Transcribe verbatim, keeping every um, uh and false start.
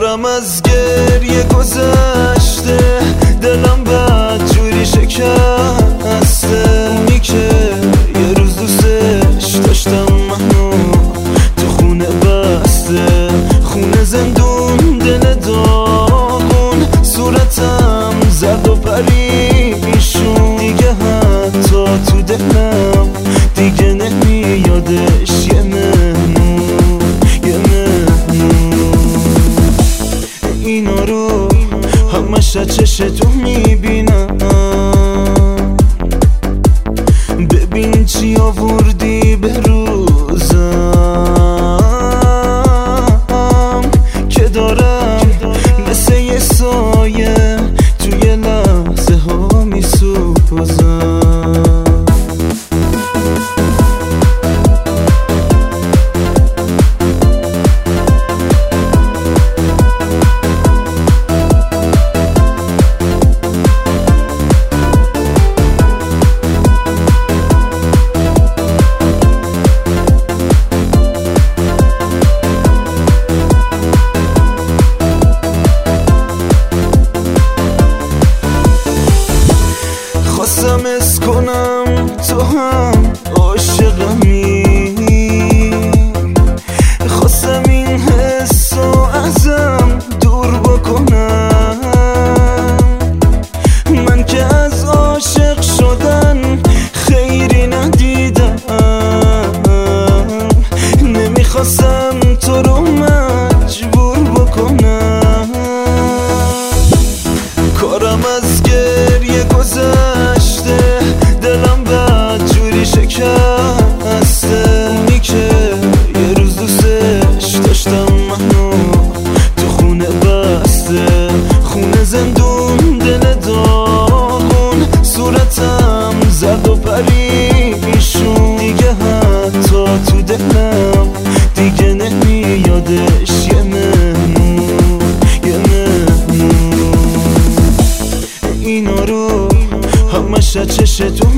کارم از گریه گذشته، دلم بد جوری شکسته. اونی که یه روز دوستش داشتم منو تو خونه بسته، خونه زندون دل داغون، صورتم زرد و پریشون. دیگه حتی تو دلم دیگه نمیادش یه مهمون، یه مهمون. اینا رو همش از چشتون میبینم، ببین چی آوردی به روزم، که دارم مثل یه سایه توی لحظه ها میسوزم. خواستم اس کنم تو هم عاشقمی، خواستم این حسو ازم دور بکنم. من که از عاشق شدن خیری ندیدم، نمیخواستم تو رو مجبور بکنم. کارم از گریه گذشته، دلم بد جوری شکسته. اونی که یه روز دوستش داشتم منو تو خونه بسته، خونه زندون دل داغون، صورتم زرد و پریشون. دیگه حتی تو دلم دیگه نمیادش یه مهمون، یه مهمون. اینا رو همش از چشتون